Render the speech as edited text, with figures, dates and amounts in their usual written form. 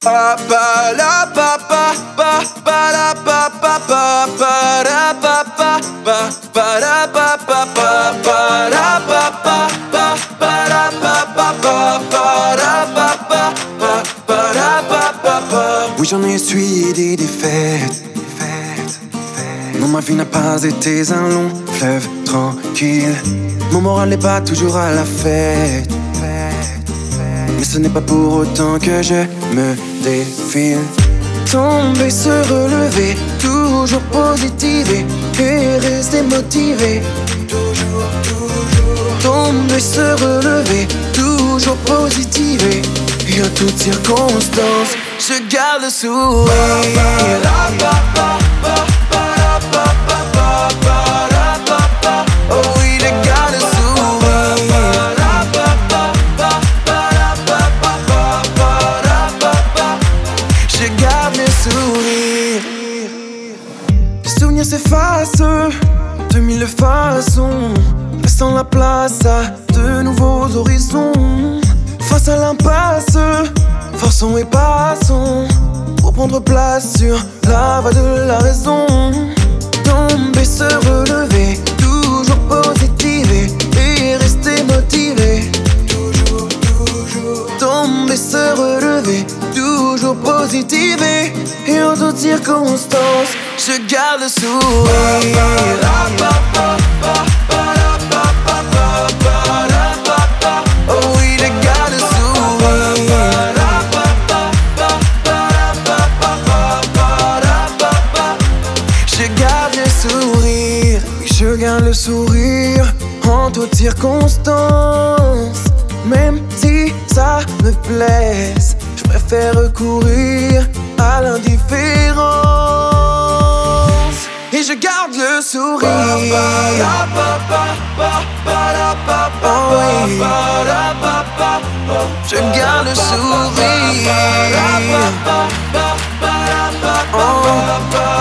Pa pa la pa pa pa pa la pa pa pa pa la pa pa pa pa la pa pa pa pa la pa pa pa pa la pa pa pa pa la pa pa pa pa la pa pa pa. Oui, j'en ai essuyé des défaites. Non, ma vie n'a pas été un long fleuve tranquille. Mon moral n'est pas toujours à la fête. Mais ce n'est pas pour autant que je me défile. Tomber, se relever, toujours positiver et rester motivé. Toujours, toujours. Tomber, se relever, toujours positiver. Et en toutes circonstances, je garde le sourire. Oh oui, je garde le sourire. Je garde le sourire. Les souvenirs s'effacent de mille façons, laissant la place à de nouveaux horizons. Face à l'impasse, forçons et passons pour prendre place sur la voie de la raison. Tomber, se relever, toujours positiver et rester motivé. Toujours, toujours. Tomber, se relever, toujours positiver et en toutes circonstances, je garde le sourire. Oh oui, je garde le sourire. Je garde le sourire. Oui, je garde le sourire en toutes circonstances. Même si ça me blesse, je préfère recourir à l'indifférence. Et je garde le sourire. Oh oui. Je garde le sourire. Oh.